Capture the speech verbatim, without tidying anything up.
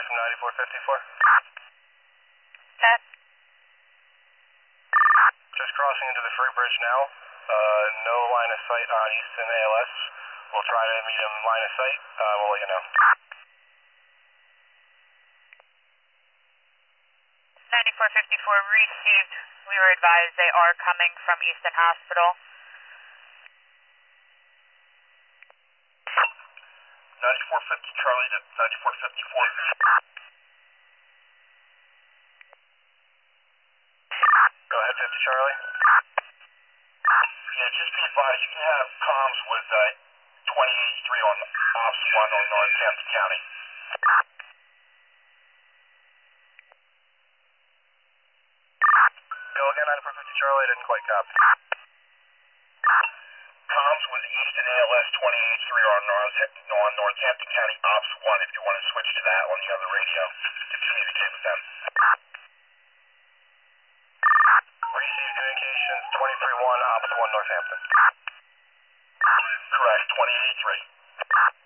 from ninety-four fifty-four. ten. Just crossing into the Fruit Bridge now. Uh, no line of sight on Easton A L S. We'll try to meet him line of sight. Uh, we'll let you know. ninety-four fifty-four received. We were advised they are coming from Easton Hospital. ninety-four fifty Charlie to ninety-four fifty-four. Go ahead, fifty Charlie. Yeah, just be advised, you can have comms with uh, twenty eighty-three on Ops one on Northampton County. Go again, ninety-four fifty Charlie, I didn't quite copy. Comms with Easton A L S twenty eighty-three on, North, on Northampton County Ops one if you want to switch to that on the other radio to communicate with them. Receive communications twenty-three one Ops one Northampton. Correct, twenty eighty-three.